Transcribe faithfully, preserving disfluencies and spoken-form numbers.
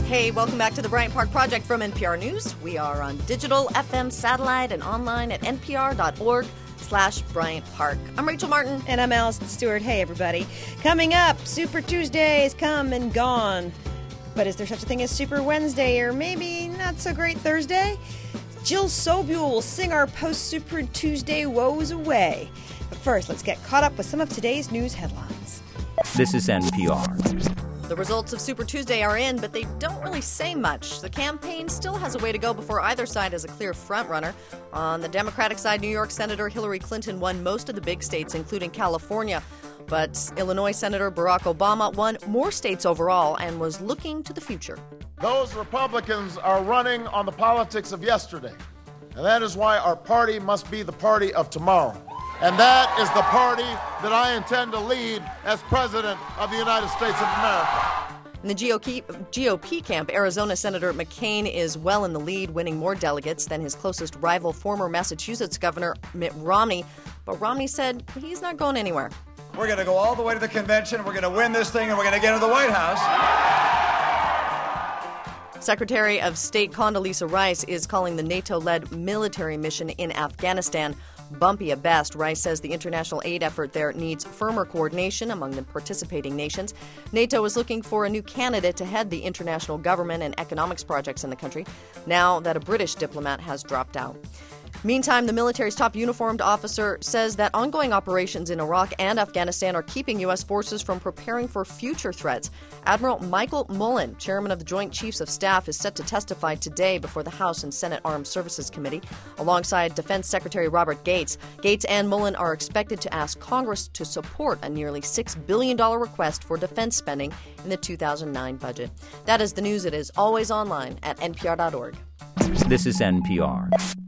Hey, welcome back to the Bryant Park Project from N P R News. We are on digital, F M, satellite, and online at npr.org slash Bryant Park. I'm Rachel Martin. And I'm Allison Stewart. Hey, everybody. Coming up, Super Tuesday is come and gone. But is there such a thing as Super Wednesday or maybe not so great Thursday? Jill Sobule will sing our post-Super Tuesday woes away. But first, let's get caught up with some of today's news headlines. This is N P R. The results of Super Tuesday are in, but they don't really say much. The campaign still has a way to go before either side has a clear frontrunner. On the Democratic side, New York Senator Hillary Clinton won most of the big states, including California. But Illinois Senator Barack Obama won more states overall and was looking to the future. Those Republicans are running on the politics of yesterday, and that is why our party must be the party of tomorrow. And that is the party that I intend to lead as President of the United States of America. In the G O P camp, Arizona Senator McCain is well in the lead, winning more delegates than his closest rival, former Massachusetts Governor Mitt Romney. But Romney said he's not going anywhere. We're going to go all the way to the convention, we're going to win this thing, and we're going to get into the White House. Secretary of State Condoleezza Rice is calling the NATO-led military mission in Afghanistan bumpy at best. Rice says the international aid effort there needs firmer coordination among the participating nations. NATO is looking for a new candidate to head the international government and economics projects in the country, now that a British diplomat has dropped out. Meantime, the military's top uniformed officer says that ongoing operations in Iraq and Afghanistan are keeping U S forces from preparing for future threats. Admiral Michael Mullen, chairman of the Joint Chiefs of Staff, is set to testify today before the House and Senate Armed Services Committee, alongside Defense Secretary Robert Gates. Gates and Mullen are expected to ask Congress to support a nearly six billion dollars request for defense spending in the two thousand nine budget. That is the news. It is always online at N P R dot org. This is N P R.